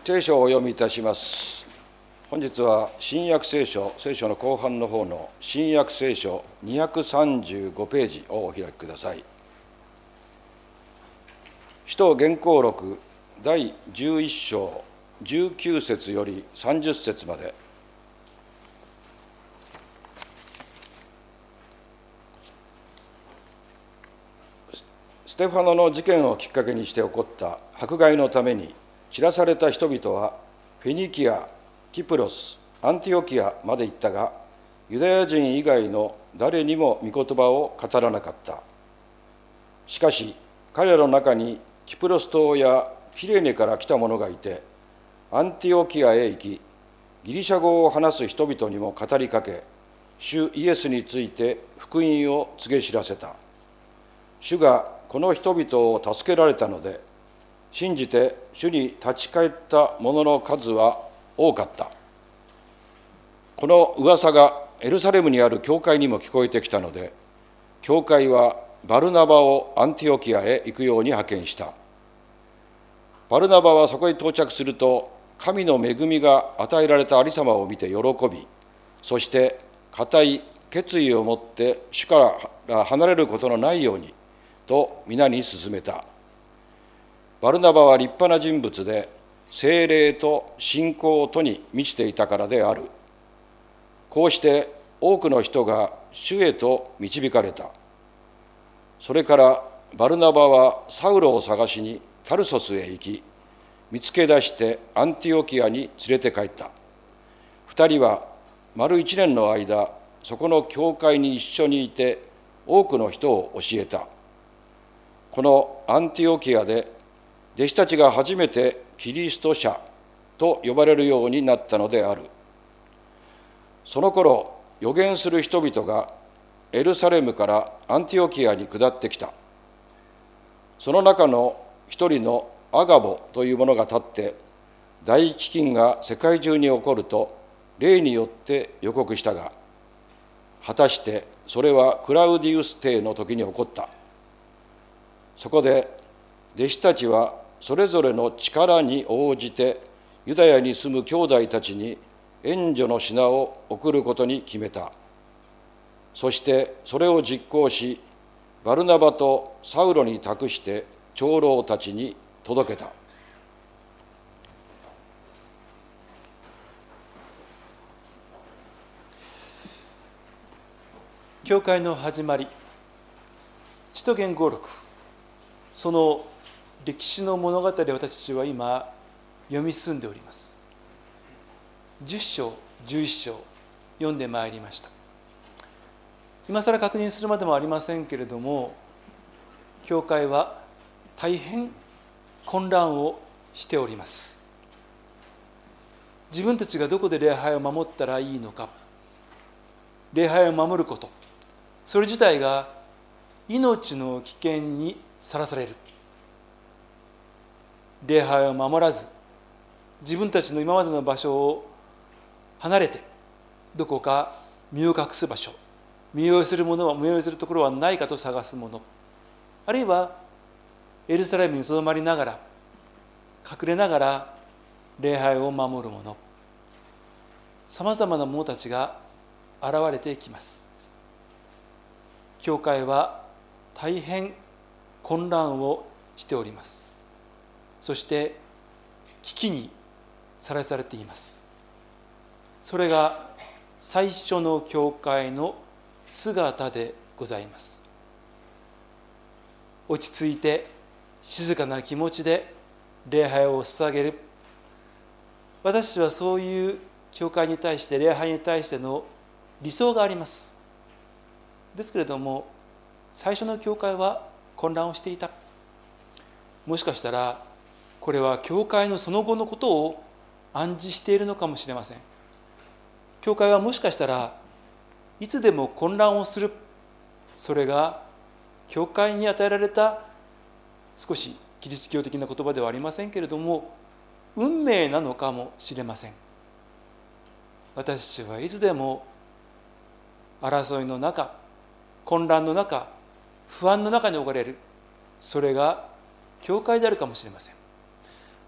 聖書をお読みいたします。本日は新約聖書の後半の方の新約聖書235ページをお開きください。使徒言行録第11章19節より30節まで。ステファノの事件をきっかけにして起こった迫害のために散らされた人々はフェニキア、キプロス、アンティオキアまで行ったが、ユダヤ人以外の誰にも御言葉を語らなかった。しかし彼らの中にキプロス島やキレネから来た者がいて、アンティオキアへ行き、ギリシャ語を話す人々にも語りかけ、主イエスについて福音を告げ知らせた。主がこの人々を助けられたので、信じて主に立ち返った者の数は多かった。この噂がエルサレムにある教会にも聞こえてきたので、教会はバルナバをアンティオキアへ行くように派遣した。バルナバはそこへ到着すると、神の恵みが与えられたありさまを見て喜び、そして固い決意を持って主から離れることのないようにと皆に勧めた。バルナバは立派な人物で、聖霊と信仰とに満ちていたからである。こうして多くの人が主へと導かれた。それからバルナバはサウロを探しにタルソスへ行き、見つけ出してアンティオキアに連れて帰った。二人は丸1年の間、そこの教会に一緒にいて多くの人を教えた。このアンティオキアで弟子たちが初めてキリスト者と呼ばれるようになったのである。その頃、預言する人々がエルサレムからアンティオキアに下ってきた。その中の一人のアガボという者が立って、大飢饉が世界中に起こると霊によって予告したが、果たしてそれはクラウディウス帝の時に起こった。そこで弟子たちはそれぞれの力に応じてユダヤに住む兄弟たちに援助の品を送ることに決めた。そしてそれを実行し、バルナバとサウロに託して長老たちに届けた。 教会の始まり、使徒言行録、その歴史の物語を私たちは今読み進んでおります。10章11章読んでまいりました。今更確認するまでもありませんけれども、教会は大変混乱をしております。自分たちがどこで礼拝を守ったらいいのか、礼拝を守ること、それ自体が命の危険にさらされる。礼拝を守らず、自分たちの今までの場所を離れて、どこか身を隠す場所、身を寄せるところはないかと探すもの、あるいはエルサレムにとどまりながら、隠れながら礼拝を守るもの、さまざまな者たちが現れてきます。教会は大変混乱をしております。そして危機にさらされています。それが最初の教会の姿でございます。落ち着いて静かな気持ちで礼拝を捧げる。私たちはそういう教会に対して、礼拝に対しての理想があります。ですけれども、最初の教会は混乱をしていた。もしかしたらこれは教会のその後のことを暗示しているのかもしれません。教会はもしかしたらいつでも混乱をする、それが教会に与えられた少しキリスト教的な言葉ではありませんけれども、運命なのかもしれません。私たちはいつでも争いの中、混乱の中、不安の中に置かれる、それが教会であるかもしれません。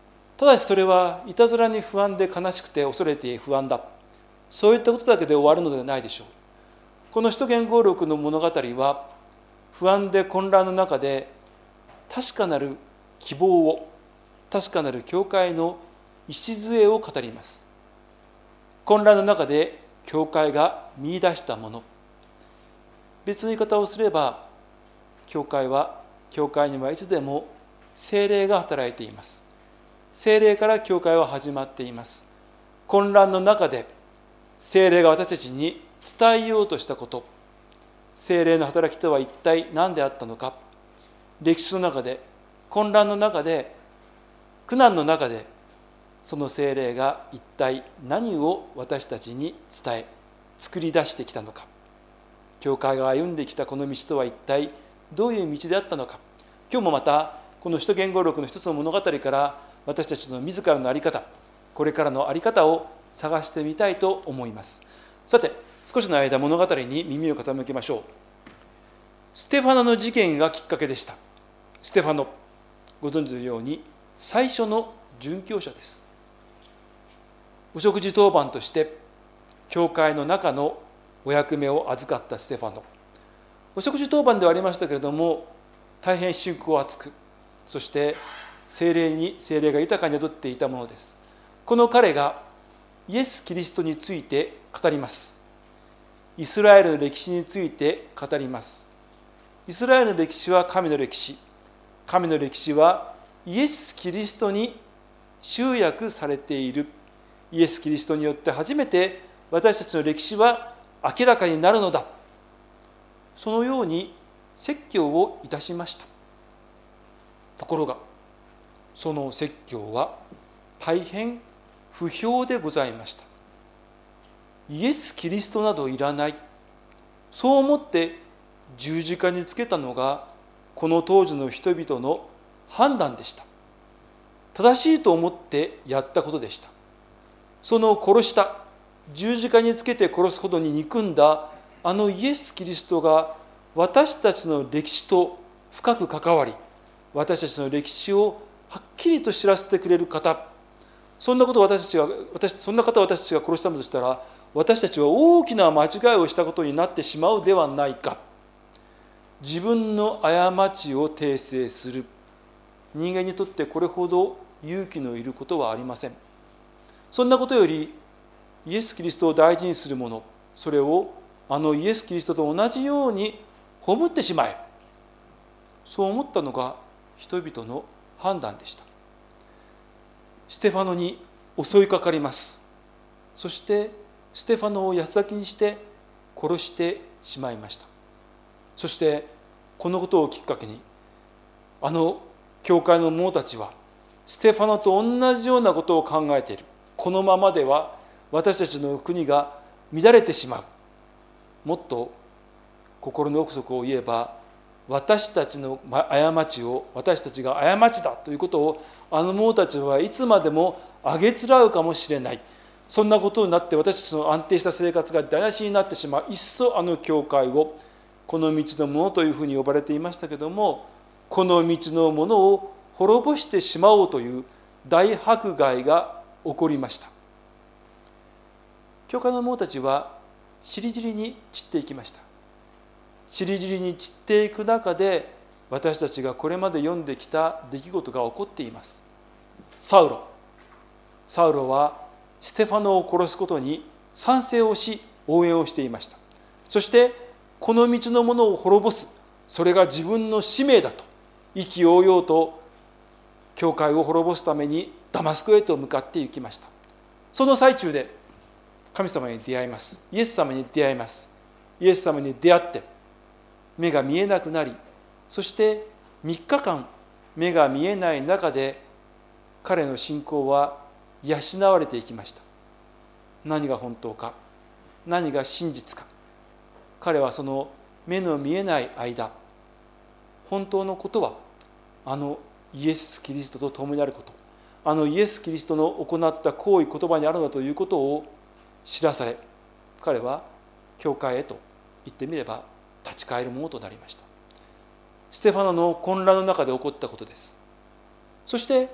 ただしそれはいたずらに不安で悲しくて恐れて不安だ、そういったことだけで終わるのではないでしょう。この使徒言語録の物語は不安で混乱の中で確かなる希望を、確かなる教会の礎を語ります。混乱の中で教会が見出したもの、別の言い方をすれば、教会にはいつでも聖霊が働いています。聖霊から教会は始まっています。混乱の中で聖霊が私たちに伝えようとしたこと、聖霊の働きとは一体何であったのか、歴史の中で、混乱の中で、苦難の中で、その聖霊が一体何を私たちに伝え、作り出してきたのか、教会が歩んできたこの道とは一体どういう道であったのか、今日もまたこの使徒言語録の一つの物語から私たちの自らの在り方、これからの在り方を探してみたいと思います。さて、少しの間物語に耳を傾けましょう。ステファノの事件がきっかけでした。ステファノ、ご存知のように最初の殉教者です。お食事当番として教会の中のお役目を預かったステファノ、お食事当番ではありましたけれども、大変信仰厚く、そして聖霊が豊かに宿っていたものです。この彼がイエス・キリストについて語ります。イスラエルの歴史について語ります。イスラエルの歴史は神の歴史、神の歴史はイエス・キリストに集約されている。イエス・キリストによって初めて私たちの歴史は明らかになるのだ、そのように説教をいたしました。ところがその説教は大変不評でございました。イエス・キリストなどいらない、そう思って十字架につけたのがこの当時の人々の判断でした。正しいと思ってやったことでした。その殺した、十字架につけて殺すほどに憎んだあのイエス・キリストが私たちの歴史と深く関わり、私たちの歴史をはっきりと知らせてくれる方、そんな方を私たちが殺したのとしたら、私たちは大きな間違いをしたことになってしまうではないか。自分の過ちを訂正する人間にとってこれほど勇気のいることはありません。そんなことよりイエス・キリストを大事にする者、それをあのイエス・キリストと同じように葬ってしまえ、そう思ったのが人々の判断でした。ステファノに襲いかかります。そしてステファノを八つ裂きにして殺してしまいました。そしてこのことをきっかけにあの教会の者たちはステファノと同じようなことを考えている。このままでは私たちの国が乱れてしまう。もっと心の奥底を言えば、私たちの過ちを私たちが過ちだということをあの者たちはいつまでもあげつらうかもしれない。そんなことになって私たちの安定した生活が台無しになってしまう。いっそあの教会をこの道の者というふうに呼ばれていましたけれども、この道の者を滅ぼしてしまおうという大迫害が起こりました。教会の者たちはちりぢりに散っていきました。ちりぢりに散っていく中で、私たちがこれまで読んできた出来事が起こっています。サウロはステファノを殺すことに賛成をし応援をしていました。そしてこの道の者を滅ぼす、それが自分の使命だと意気揚々と教会を滅ぼすためにダマスコへと向かって行きました。その最中で神様に出会います。イエス様に出会います。イエス様に出会って目が見えなくなり、そして3日間目が見えない中で彼の信仰は養われていきました。何が本当か、何が真実か、彼はその目の見えない間、本当のことはあのイエス・キリストと共にあること、あのイエス・キリストの行った行為言葉にあるのだということを知らされ、彼は教会へと言ってみれば立ち返るものとなりました。ステファノの混乱の中で起こったことです。そして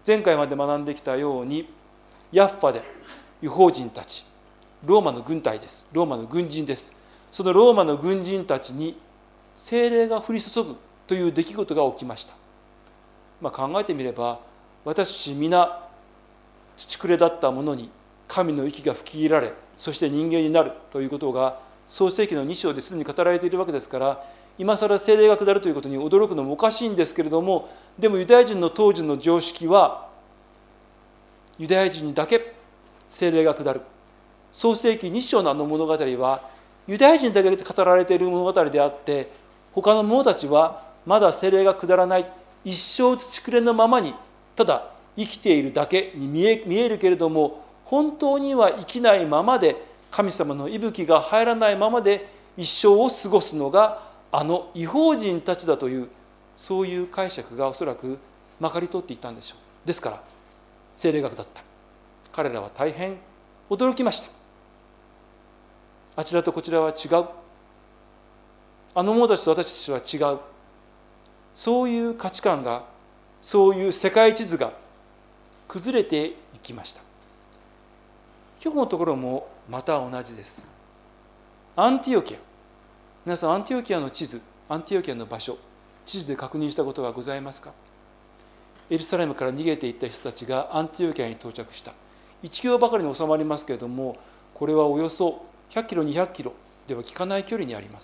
前回まで学んできたように、ヤッファで異邦人たち、ローマの軍隊です。ローマの軍人です。そのローマの軍人たちに聖霊が降り注ぐという出来事が起きました。考えてみれば、私たち皆土くれだったものに神の息が吹き入れられ、そして人間になるということが創世記の2章ですでに語られているわけですから、今更聖霊が下るということに驚くのもおかしいんですけれども、でもユダヤ人の当時の常識は、ユダヤ人にだけ聖霊が下る。創世記2章のあの物語はユダヤ人だけで語られている物語であって、他の者たちはまだ聖霊が下らない、一生土くれのままにただ生きているだけに見えるけれども、本当には生きないままで、神様の息吹が入らないままで一生を過ごすのがあの異邦人たちだという、そういう解釈がおそらくまかり通っていたんでしょう。ですから聖霊が下った。彼らは大変驚きました。あちらとこちらは違う、あの者たちと私たちは違う、そういう価値観が、そういう世界地図が崩れていきました。今日のところもまた同じです。アンティオキア、皆さんアンティオキアの地図、アンティオキアの場所、地図で確認したことがございますか？エルサレムから逃げていった人たちがアンティオキアに到着した。1キロばかりに収まりますけれども、これはおよそ100キロ200キロでは効かない距離にあります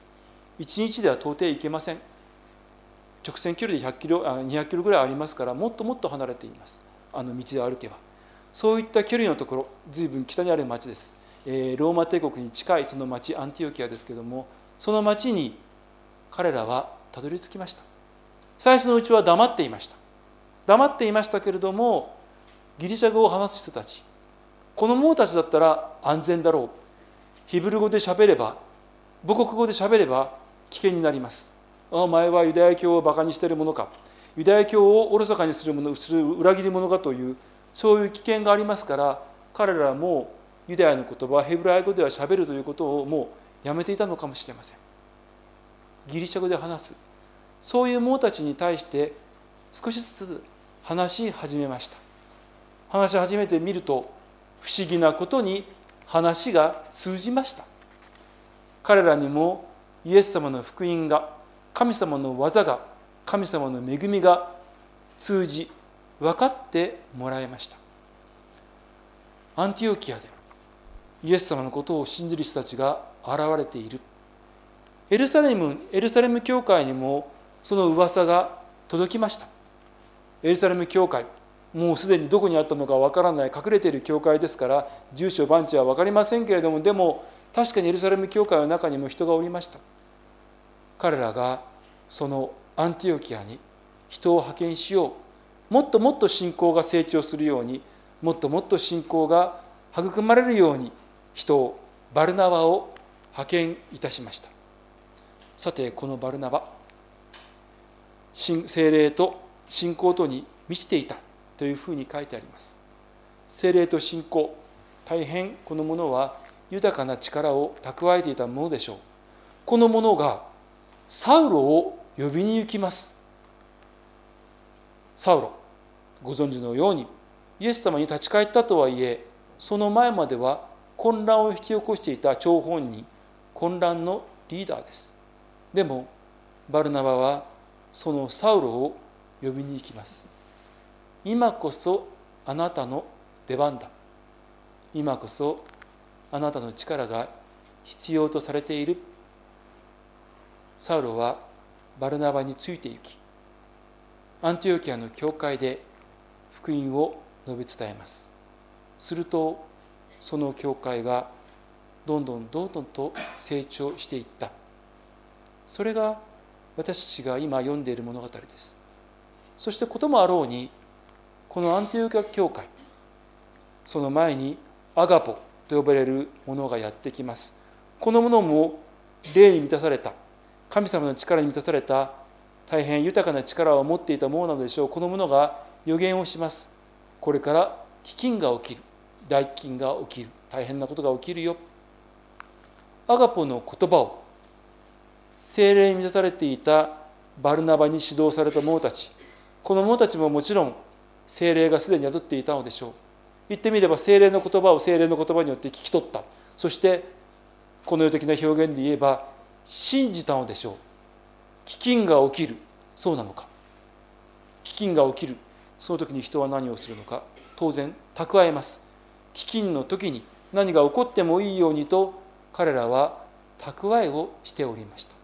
。1日では到底行けません。直線距離で200キロぐらいありますから、もっともっと離れています。あの道で歩けば。そういった距離のところ、随分北にある町です。ローマ帝国に近いその町、アンティオキアですけれども、その町に彼らはたどり着きました。最初のうちは黙っていました。黙っていましたけれども、ギリシャ語を話す人たち、この者たちだったら安全だろう。ヒブル語で喋れば、母国語で喋れば危険になります。お前はユダヤ教をバカにしているものか、ユダヤ教をおろそかにする裏切り者かという、そういう危険がありますから、彼らはもうユダヤの言葉、ヘブライ語では喋るということをもうやめていたのかもしれません。ギリシャ語で話す、そういう者たちに対して少しずつ話し始めました。話し始めてみると、不思議なことに話が通じました。彼らにもイエス様の福音が、神様の技が、神様の恵みが通じ、分かってもらいました。アンティオキアでイエス様のことを信じる人たちが現れている。エルサレム教会にもその噂が届きました。エルサレム教会、もうすでにどこにあったのかわからない隠れている教会ですから、住所番地は分かりませんけれども、でも確かにエルサレム教会の中にも人がおりました。彼らがそのアンティオキアに人を派遣しよう、もっともっと信仰が成長するように、もっともっと信仰が育まれるように、人を、バルナバを派遣いたしました。さて、このバルナバ、聖霊と信仰とに満ちていたというふうに書いてあります。聖霊と信仰、大変このものは豊かな力を蓄えていたものでしょう。このものがサウロを呼びに行きます。サウロ、ご存知のようにイエス様に立ち返ったとはいえ、その前までは混乱を引き起こしていた張本人、混乱のリーダーです。でもバルナバはそのサウロを呼びに行きます。今こそあなたの出番だ。今こそあなたの力が必要とされている。サウロはバルナバについて行き、アンティオキアの教会で福音を述べ伝えます。するとその教会がどんどんと成長していった。それが私たちが今読んでいる物語です。そしてこともあろうに、このアンティオキア教会、その前にアガポと呼ばれるものがやってきます。このものも霊に満たされた、神様の力に満たされた、大変豊かな力を持っていたものなのでしょう。このものが予言をします。これから飢饉が起きる、大飢饉が起きる、大変なことが起きるよ。アガポの言葉を聖霊に満たされていたバルナバに指導された者たち、この者たちももちろん聖霊がすでに宿っていたのでしょう。言ってみれば聖霊の言葉を聖霊の言葉によって聞き取った。そしてこの世的な表現で言えば信じたのでしょう。飢饉が起きる。そうなのか。飢饉が起きる。その時に人は何をするのか。当然蓄えます。飢饉の時に何が起こってもいいようにと彼らは蓄えをしておりました。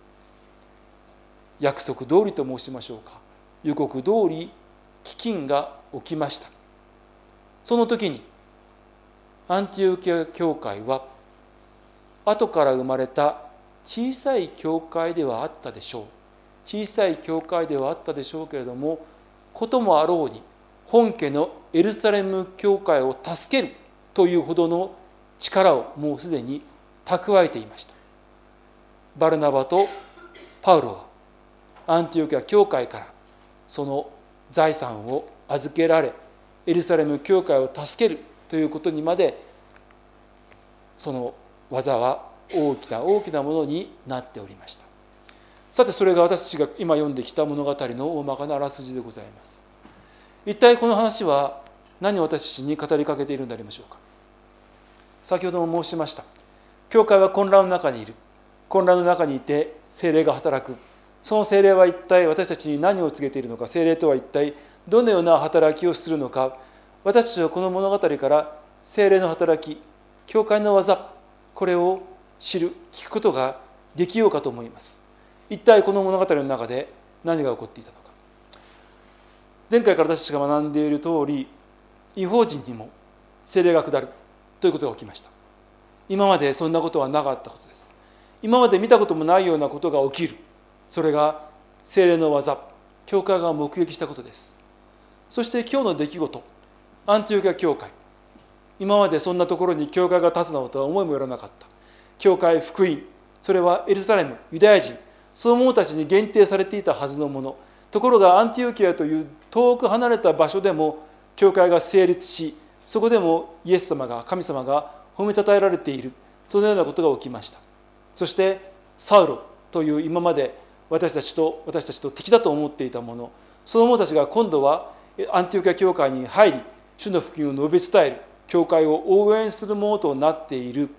約束通りと申しましょうか。予告通り飢饉が起きました。その時にアンティオキア教会は後から生まれた小さい教会ではあったでしょう。小さい教会ではあったでしょうけれども、こともあろうに本家のエルサレム教会を助けるというほどの力をもうすでに蓄えていました。バルナバとパウロはアンティオキア教会からその財産を預けられ、エルサレム教会を助けるということにまでその技は大きな大きなものになっておりました。さて、それが私たちが今読んできた物語の大まかなあらすじでございます。一体この話は何を私たちに語りかけているんでありましょうか。先ほども申しました。教会は混乱の中にいる。混乱の中にいて聖霊が働く。その聖霊は一体私たちに何を告げているのか。聖霊とは一体どのような働きをするのか。私たちはこの物語から聖霊の働き、教会の技、これを知る、聞くことができようかと思います。一体この物語の中で何が起こっていたのか。前回から私たちが学んでいる通り、異邦人にも聖霊が下るということが起きました。今までそんなことはなかったことです。今まで見たこともないようなことが起きる。それが聖霊の技、教会が目撃したことです。そして今日の出来事、アンティオキア教会、今までそんなところに教会が立つなどとは思いもよらなかった。教会、福音、それはエルサレム、ユダヤ人、その者たちに限定されていたはずのもの。ところがアンティオキアという遠く離れた場所でも教会が成立し、そこでもイエス様が、神様が褒めたたえられている、そのようなことが起きました。そしてサウロという今まで私たちと敵だと思っていたもの、その者たちが今度はアンティオキア教会に入り、主の福音を述べ伝える、教会を応援するものとなっている。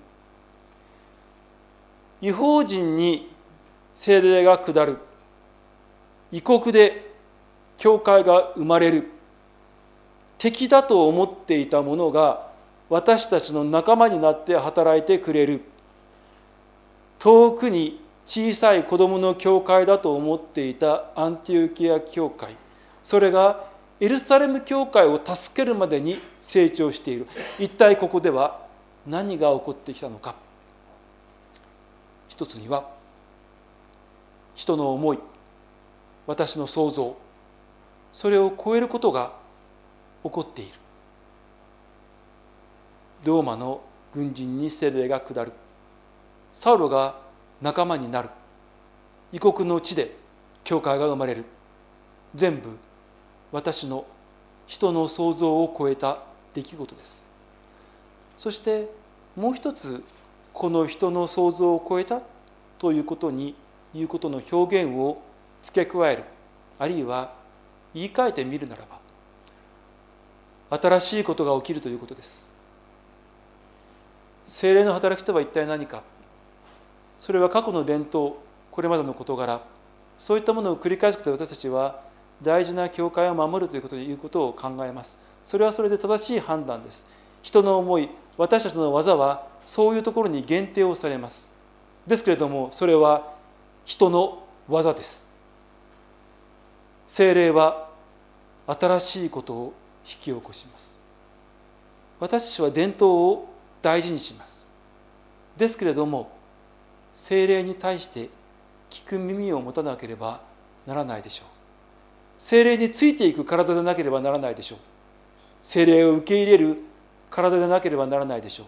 異邦人に聖霊が下る。異国で教会が生まれる。敵だと思っていたものが私たちの仲間になって働いてくれる。遠くに小さい子供の教会だと思っていたアンティオキア教会、それがエルサレム教会を助けるまでに成長している。一体ここでは何が起こってきたのか。一つには人の思い、私の想像、それを超えることが起こっている。ローマの軍人に聖霊が下る。サウロが仲間になる。異国の地で教会が生まれる。全部私の人の想像を超えた出来事です。そしてもう一つ、この人の想像を超えたということに言うことの表現を付け加える、あるいは言い換えてみるならば、新しいことが起きるということです。聖霊の働きとは一体何か。それは過去の伝統、これまでの事柄、そういったものを繰り返すことで私たちは大事な教会を守るということを考えます。それはそれで正しい判断です。人の思い、私たちの技はそういうところに限定をされます。ですけれども、それは人の技です。聖霊は新しいことを引き起こします。私たちは伝統を大事にします。ですけれども、聖霊に対して聞く耳を持たなければならないでしょう。聖霊についていく体でなければならないでしょう。聖霊を受け入れる体でなければならないでしょう。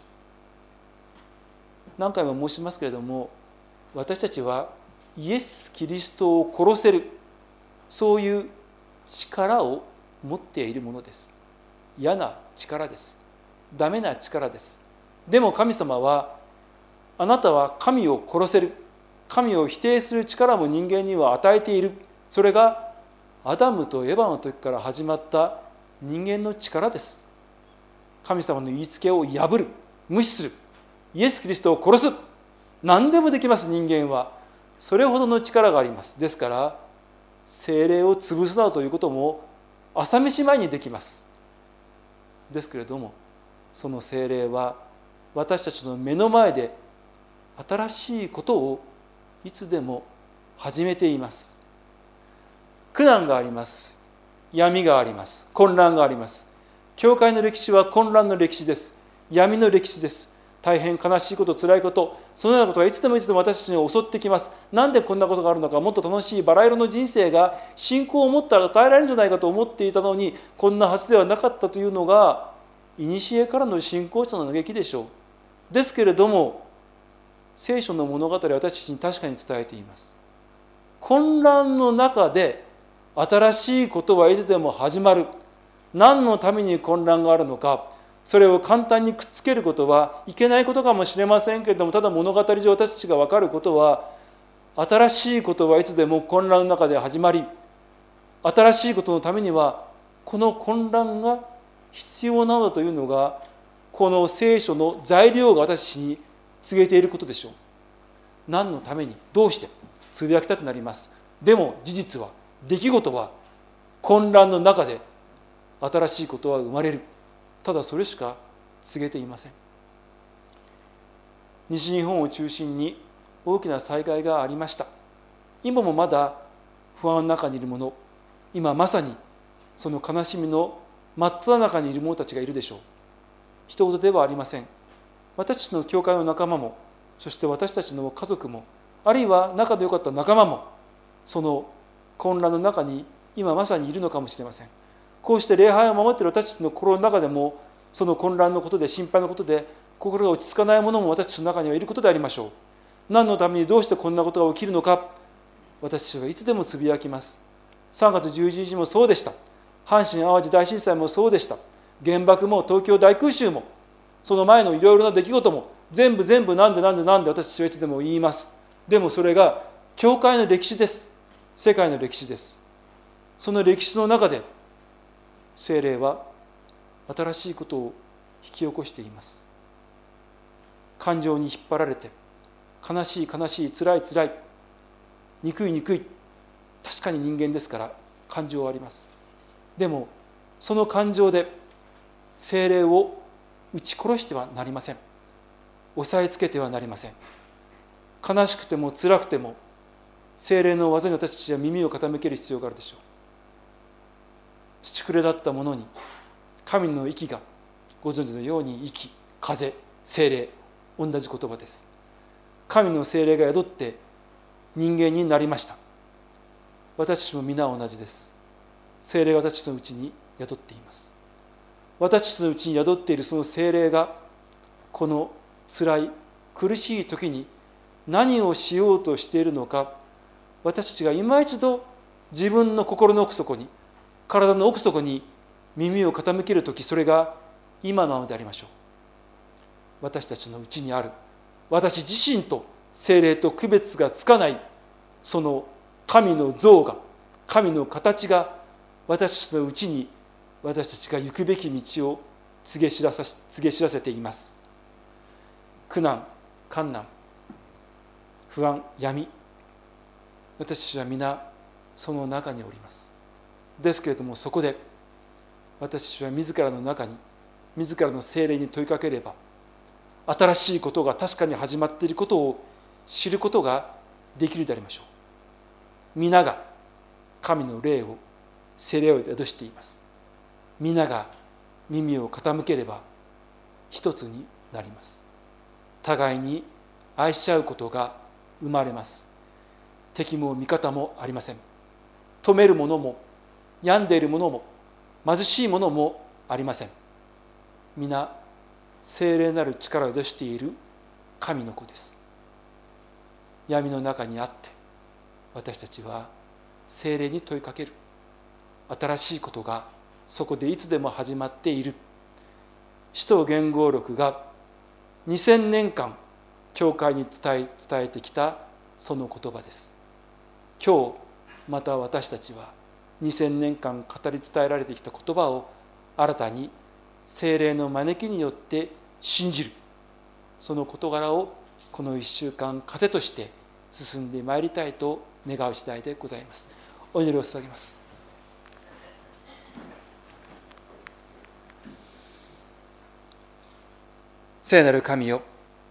何回も申しますけれども、私たちはイエス・キリストを殺せる、そういう力を持っているものです。嫌な力です。ダメな力です。でも神様は、あなたは神を殺せる、神を否定する力も人間には与えている。それがアダムとエバの時から始まった人間の力です。神様の言いつけを破る、無視する、イエス・キリストを殺す、何でもできます。人間はそれほどの力があります。ですから聖霊を潰すなどということも朝飯前にできます。ですけれども、その聖霊は私たちの目の前で新しいことをいつでも始めています。苦難があります。闇があります。混乱があります。教会の歴史は混乱の歴史です。闇の歴史です。大変悲しいこと、辛いこと、そのようなことがいつでも私たちに襲ってきます。なんでこんなことがあるのか、もっと楽しいバラ色の人生が信仰を持ったら与えられるんじゃないかと思っていたのに、こんなはずではなかったというのが古からの信仰者の嘆きでしょう。ですけれども、聖書の物語は私たちに確かに伝えています。混乱の中で新しいことはいつでも始まる。何のために混乱があるのか、それを簡単にくっつけることはいけないことかもしれませんけれども、ただ物語上私たちが分かることは、新しいことはいつでも混乱の中で始まり、新しいことのためにはこの混乱が必要なのだというのが、この聖書の材料が私たちに告げていることでしょう。何のために、どうして、つぶやきたくなります。でも事実は、出来事は、混乱の中で新しいことは生まれる。ただそれしか告げていません。西日本を中心に大きな災害がありました。今もまだ不安の中にいる者、今まさにその悲しみの真っ只中にいる者たちがいるでしょう。一言ではありません。私たちの教会の仲間も、そして私たちの家族も、あるいは仲の良かった仲間も、その混乱の中に今まさにいるのかもしれません。こうして礼拝を守っている私たちの心の中でも、その混乱のことで、心配のことで心が落ち着かない者も私たちの中にはいることでありましょう。何のために、どうしてこんなことが起きるのか、私たちはいつでもつぶやきます。3月11日もそうでした。阪神・淡路大震災もそうでした。原爆も東京大空襲も、その前のいろいろな出来事も、全部なんで私たちはいつでも言います。でもそれが教会の歴史です。世界の歴史です。その歴史の中で聖霊は新しいことを引き起こしています。感情に引っ張られて、悲しい辛い憎い確かに人間ですから感情はあります。でもその感情で聖霊を撃ち殺してはなりません。抑えつけてはなりません。悲しくても辛くても聖霊の技に私たちは耳を傾ける必要があるでしょう。土くれだったものに神の息が、ご存知のように息、風、聖霊、同じ言葉です。神の聖霊が宿って人間になりました。私たちも皆同じです。聖霊が私たちのうちに宿っています。私たちのうちに宿っているその聖霊が、この辛い苦しい時に何をしようとしているのか、私たちが今一度自分の心の奥底に、体の奥底に耳を傾けるとき、それが今なのでありましょう。私たちのうちにある、私自身と聖霊と区別がつかないその神の像が、神の形が私たちのうちに、私たちが行くべき道を告げ知らせています。苦難、患難、不安、闇、私たちは皆その中におります。ですけれども、そこで私たちは自らの中に、自らの聖霊に問いかければ、新しいことが確かに始まっていることを知ることができるでありましょう。皆が神の霊を、聖霊を宿しています。皆が耳を傾ければ一つになります。互いに愛し合うことが生まれます。敵も味方もありません。止めるものも病んでいるものも貧しいものもありません。皆聖霊なる力を宿している神の子です。闇の中にあって私たちは聖霊に問いかける。新しいことがそこでいつでも始まっている。使徒言語録が2000年間教会に伝えてきたその言葉です。今日また私たちは2000年間語り伝えられてきた言葉を新たに聖霊の招きによって信じる、その事柄をこの1週間糧として進んでまいりたいと願う次第でございます。お祈りを捧げます。聖なる神よ、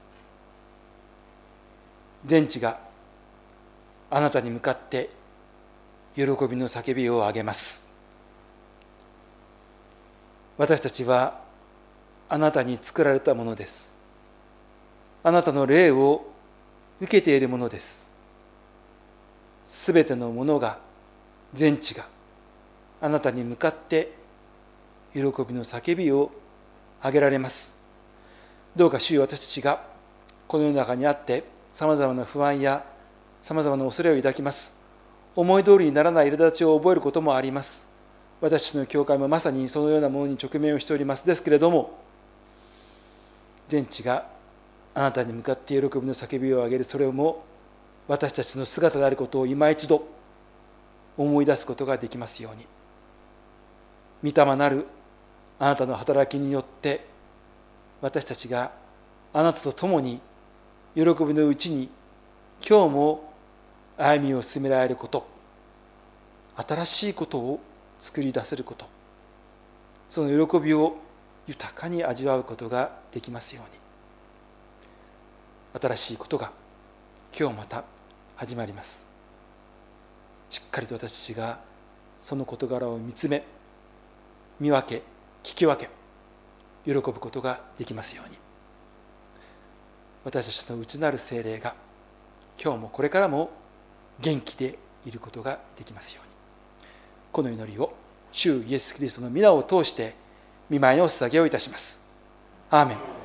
全地があなたに向かって喜びの叫びを上げます。私たちはあなたに作られたものです。あなたの霊を受けているものです。すべてのものが、全地があなたに向かって喜びの叫びを上げられます。どうか主よ、私たちがこの世の中にあってさまざまな不安やさまざまな恐れを抱きます。思い通りにならない苛立ちを覚えることもあります。私たちの教会もまさにそのようなものに直面をしております。ですけれども、全地があなたに向かって喜びの叫びを上げる、それをも私たちの姿であることを今一度思い出すことができますように。御霊なるあなたの働きによって、私たちがあなたと共に喜びのうちに今日も歩みを進められること、新しいことを作り出せること、その喜びを豊かに味わうことができますように。新しいことが今日また始まります。しっかりと私たちがその事柄を見つめ、見分け、聞き分け、喜ぶことができますように。私たちの内なる聖霊が今日もこれからも元気でいることができますように。この祈りを主イエス・キリストの御名を通して御前にお捧げをいたします。アーメン。